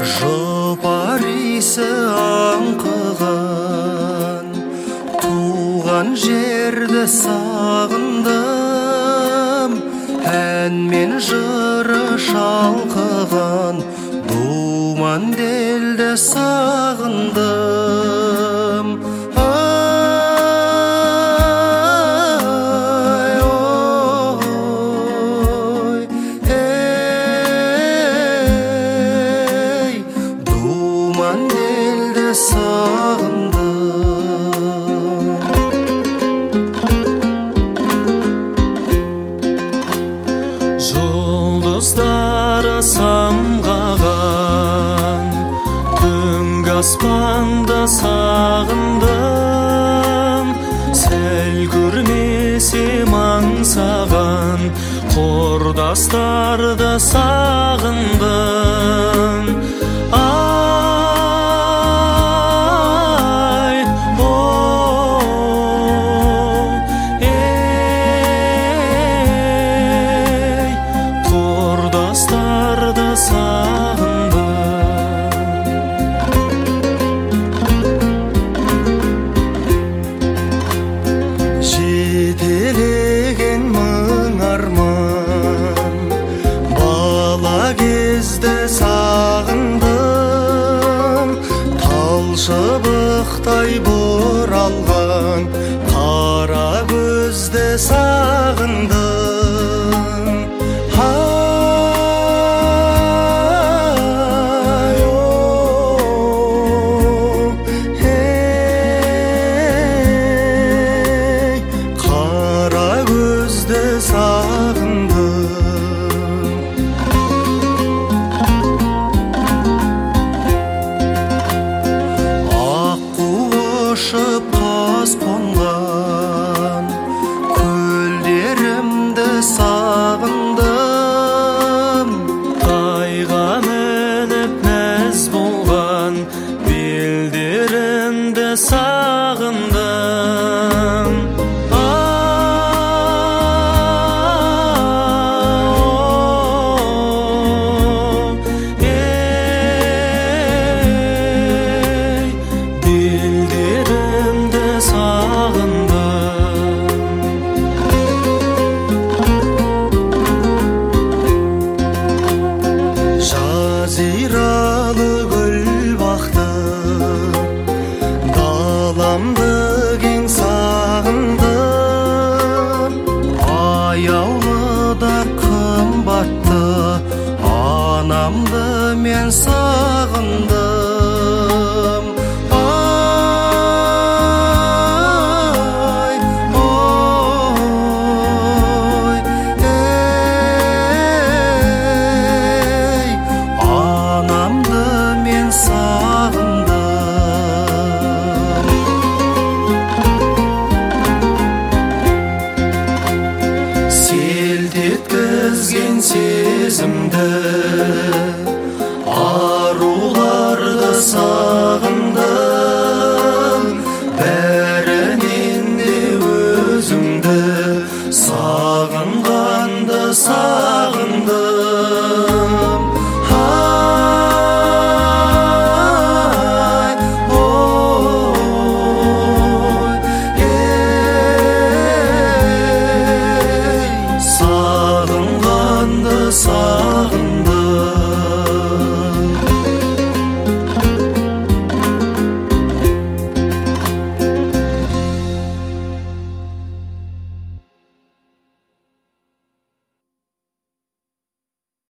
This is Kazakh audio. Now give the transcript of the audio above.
жұпар иісі аңқыған туған жерді сағындым, ән мен жыры шалқыған думанды елді сағындым. Ай, ой, ей, думанды елді сағындым. Жұлдыздары самғаған түнгі аспанда сағындым, сәл көрмесем аңсаған құрдастарды сағындым. Ай, о, ей, құрдастарды сағындым. Жетелеген мың арман бала кезді сағындым, тал шыбықтай бұралған қара көзді сағындым. Ай, о, ей, қара көзді сағындым. Аққу ұшып қас қонған көлдерімді сағындым, тайға мініп мәз болған белдерімді сағындым. Белдерімді сағындым. Жазиралы гүл бақтым, даламды кең сағындым, аяулы да қымбатты анамды мен сағындым.